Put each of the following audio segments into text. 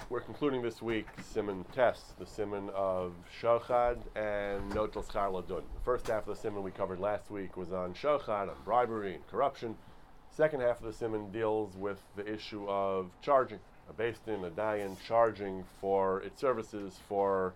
We're concluding this week Siman Tes, the Siman of Shochad and Notel Schar Ladun. The first half of the Siman we covered last week was on Shochad, on bribery and corruption. Second half of the Siman deals with the issue of charging. A Beis Din, a Dayan, charging for its services for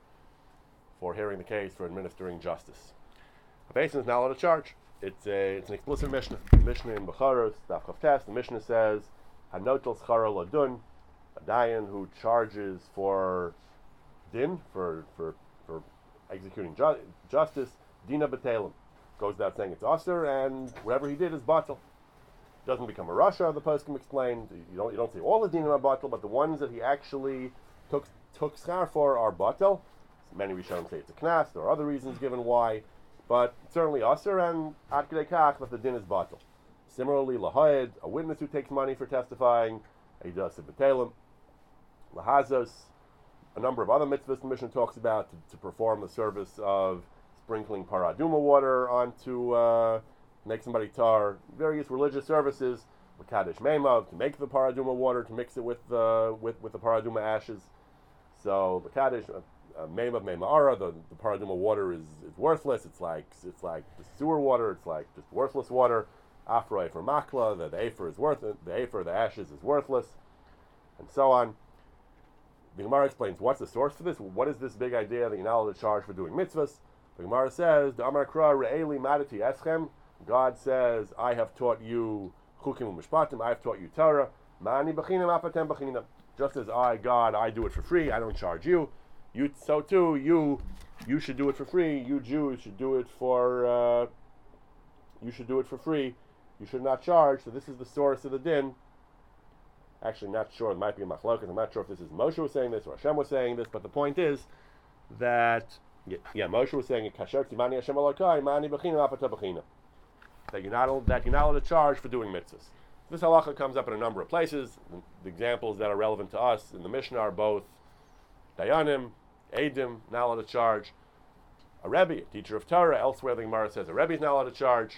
hearing the case, for administering justice. A Beis Din is not allowed to charge. It's an explicit Mishnah. Mishnah in Becharos, Daf Chav Tes, the Mishnah says, Hanotel Schar Ladun, a Dayan who charges for din, for executing justice, Dina B'Telem. Goes without saying it's Aser, and whatever he did is Batal. Doesn't become a Rasha, the poskim explained. You don't say all the Dinim are Batal, but the ones that he actually took schar for are Batal. Many Rishonim say it's a Knas. There are other reasons given why, but certainly Aser, and Ad Kedei Kach that the din is Batal. Similarly, Lahaed, a witness who takes money for testifying, he does it B'Telem. Lahazos, a number of other mitzvahs the Mishnah talks about to perform the service of sprinkling paraduma water onto make somebody tar, various religious services, Kaddish Meimav, to make the paraduma water, to mix it with the paraduma ashes. So the Kaddish Meimav Meima'ara, the paraduma water is worthless. It's like the sewer water. It's like just worthless water. Afro for makla, the afer is worthless. The afer, the ashes, is worthless, and so on. The Gemara explains what's the source for this. What is this big idea that you're not allowed to charge for doing mitzvahs? The Gemara says, "The Amar Kra Re'eli Madati Eschem." God says, "I have taught you chukim u'mishpatim. I have taught you Torah. Mani b'chinam apatem b'chinam." Just as I, God, I do it for free. I don't charge you. You so too. You should do it for free. You Jews should do it for. You should do it for free. You should not charge. So this is the source of the din. Actually, not sure. It might be a machlokas. I'm not sure if this is Moshe was saying this or Hashem was saying this, but the point is that Moshe was saying kasher tivani Hashem Elokai mani b'china apata b'china, that you're not allowed to charge for doing mitzvahs. This halacha comes up in a number of places. The examples that are relevant to us in the Mishnah are both dayanim, edim, not allowed to charge. A rebbe, a teacher of Torah. Elsewhere, the Gemara says a rebbe is not allowed to charge.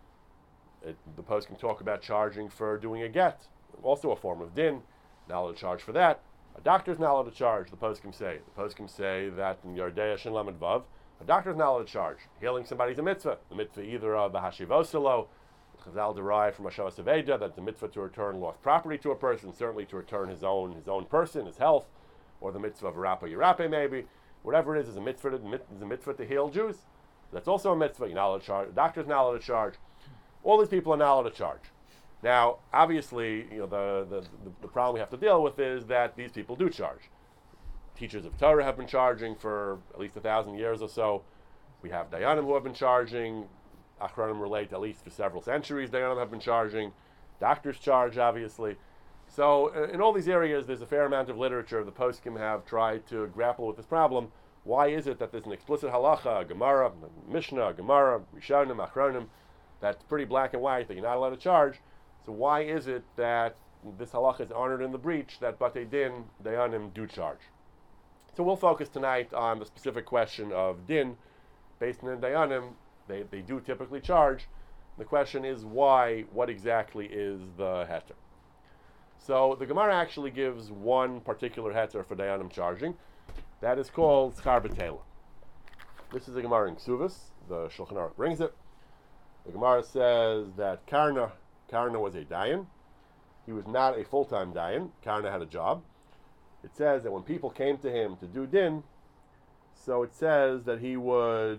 The post can talk about charging for doing a get. Also a form of din, not allowed to charge for that. A doctor's not allowed to charge, the poskim say. The poskim say that in Yardei Shin Lamed Vav, a doctor's not allowed to charge. Healing somebody's a mitzvah. The mitzvah either of the Hashivoselo, Chazal derived from Hashavas Aveda, that the mitzvah to return lost property to a person, certainly to return his own person, his health, or the mitzvah of Rapa Yirape maybe. Whatever it is a mitzvah to heal Jews. That's also a mitzvah. You're not allowed to charge. A doctor's not allowed to charge. All these people are not allowed to charge. Now, obviously, the problem we have to deal with is that these people do charge. Teachers of Torah have been charging for at least 1,000 years or so. We have Dayanim who have been charging. Achronim relate at least for several centuries. Dayanim have been charging. Doctors charge, obviously. So, in all these areas, there's a fair amount of literature. The poskim have tried to grapple with this problem. Why is it that there's an explicit halacha, a Gemara, a Mishnah, a Gemara, Rishonim, Achronim, that's pretty black and white that you're not allowed to charge? So why is it that this halacha is honored in the breach that Batei Din, Dayanim, do charge? So we'll focus tonight on the specific question of din. Based on Dayanim, they do typically charge. The question is why, what exactly is the heter? So the Gemara actually gives one particular heter for Dayanim charging. That is called Schar B'Tela. This is a Gemara in Ksuvas. The Shulchan Aruch brings it. The Gemara says that Karna was a Dayan. He was not a full-time Dayan. Karna had a job. It says that when people came to him to do din, so it says that he would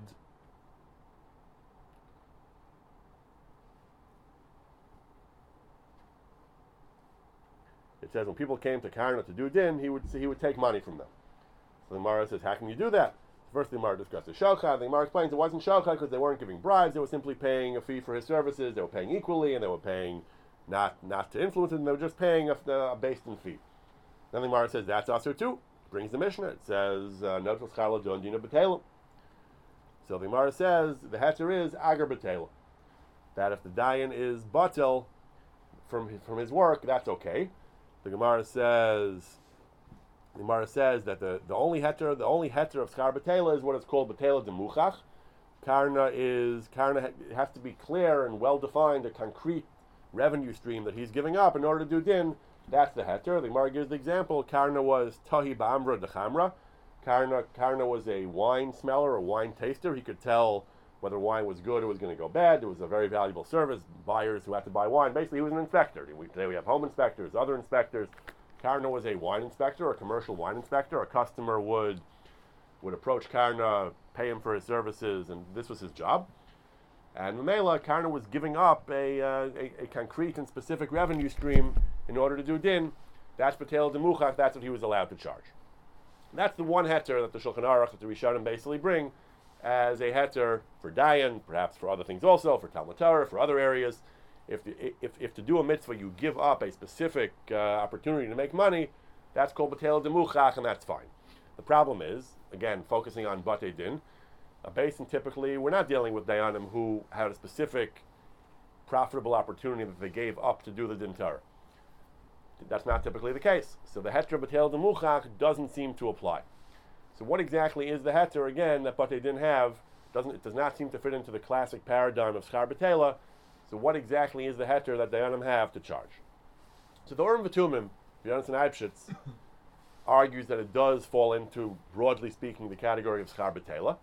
when people came to Karna to do din, he would take money from them. So the Gemara says, how can you do that? First, the Gemara discusses Shochat. The Gemara explains it wasn't Shochat because they weren't giving bribes. They were simply paying a fee for his services. They were paying equally, and they were paying not to influence it, and they were just paying a based-in fee. Then the Gemara says that's also too. Brings the Mishnah. It says Notel Schar Ladun Dina B'Telem. So the Gemara says the heter is Agar B'Telem. That if the Dayan is batel from his work, that's okay. The Gemara says that the only heter of Schar B'Tela is what is called B'Tela Demuchach. Karna has to be clear and well defined, a concrete revenue stream that he's giving up in order to do din That's the heter. The Gemara gives the example. Karna was tahi ba'amra dechamra. Karna was a wine smeller, a wine taster. He could tell whether wine was good or was going to go bad. It was a very valuable service. Buyers who had to buy wine, basically he was an inspector. Today we have home inspectors, other inspectors. Karna was a wine inspector, a commercial wine inspector. A customer would approach Karna, pay him for his services, and this was his job. And Mamela, Karna was giving up a concrete and specific revenue stream in order to do din. That's Batel Demuchach, that's what he was allowed to charge. That's the one heter that the Shulchan Aruch, that the Rishonim basically bring as a heter for Dayan, perhaps for other things also, for Talmud Torah, for other areas. If to do a mitzvah you give up a specific opportunity to make money, that's called Batel Demuchach, and that's fine. The problem is, again, focusing on Batei Din, a basin typically, we're not dealing with Dayanim who had a specific profitable opportunity that they gave up to do the Din Torah. That's not typically the case. So the heter Batel Demuchach doesn't seem to apply. So what exactly is the heter, again, that Batei Din have? It does not seem to fit into the classic paradigm of Schar B'Tela. So what exactly is the heter that Dayanim have to charge? So the Urim V'Tumim, Yonasan Eibshitz, argues that it does fall into, broadly speaking, the category of Schar B'Tela.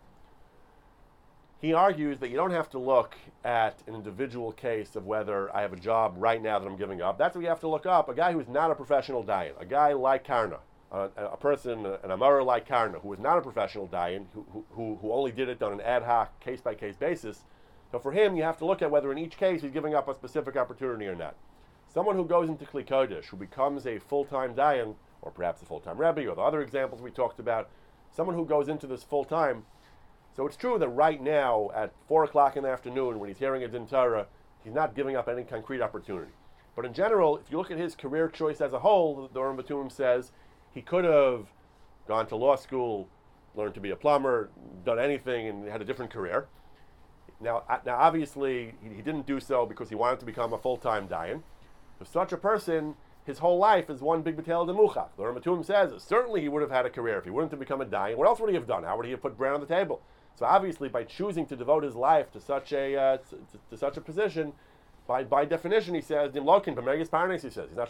He argues that you don't have to look at an individual case of whether I have a job right now that I'm giving up. That's what you have to look up. A guy who is not a professional dayan, a guy like Karna, a person, an Amara like Karna, who is not a professional dayan, who only did it on an ad hoc, case-by-case basis. So for him, you have to look at whether in each case he's giving up a specific opportunity or not. Someone who goes into Kli Kodesh, who becomes a full-time dayan, or perhaps a full-time Rebbe, or the other examples we talked about, someone who goes into this full-time. So it's true that right now, at 4 o'clock in the afternoon, when he's hearing a Din Torah, he's not giving up any concrete opportunity. But in general, if you look at his career choice as a whole, the Urim V'Tumim says he could have gone to law school, learned to be a plumber, done anything, and had a different career. Now obviously, he didn't do so because he wanted to become a full-time dayan. For such a person, his whole life is one big Batel Demuchach. The Urim V'Tumim says certainly he would have had a career if he wouldn't have become a dayan. What else would he have done? How would he have put bread on the table? So obviously, by choosing to devote his life to such a position, by definition, he says, "Dimlokin b'mergis parnes." He says he's not